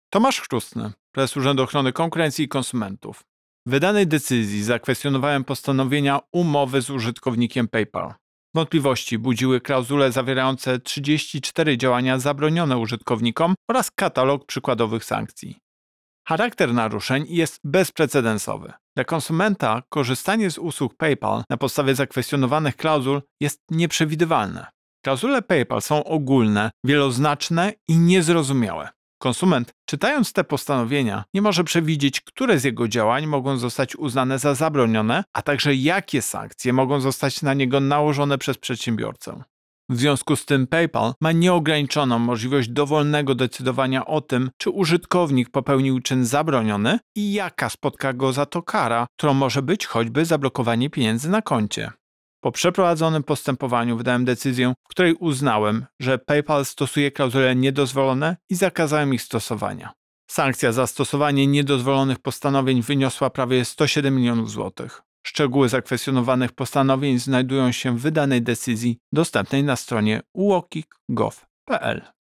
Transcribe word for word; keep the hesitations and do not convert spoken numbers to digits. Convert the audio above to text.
Tomasz Chrzustny, prezes Urzędu Ochrony Konkurencji i Konsumentów. W wydanej decyzji zakwestionowałem postanowienia umowy z użytkownikiem PayPal. Wątpliwości budziły klauzule zawierające trzydzieści cztery działania zabronione użytkownikom oraz katalog przykładowych sankcji. Charakter naruszeń jest bezprecedensowy. Dla konsumenta korzystanie z usług PayPal na podstawie zakwestionowanych klauzul jest nieprzewidywalne. Klauzule PayPal są ogólne, wieloznaczne i niezrozumiałe. Konsument, czytając te postanowienia, nie może przewidzieć, które z jego działań mogą zostać uznane za zabronione, a także jakie sankcje mogą zostać na niego nałożone przez przedsiębiorcę. W związku z tym PayPal ma nieograniczoną możliwość dowolnego decydowania o tym, czy użytkownik popełnił czyn zabroniony i jaka spotka go za to kara, którą może być choćby zablokowanie pieniędzy na koncie. Po przeprowadzonym postępowaniu wydałem decyzję, w której uznałem, że PayPal stosuje klauzule niedozwolone i zakazałem ich stosowania. Sankcja za stosowanie niedozwolonych postanowień wyniosła prawie sto siedem milionów złotych. Szczegóły zakwestionowanych postanowień znajdują się w wydanej decyzji dostępnej na stronie uokik kropka gov kropka pl.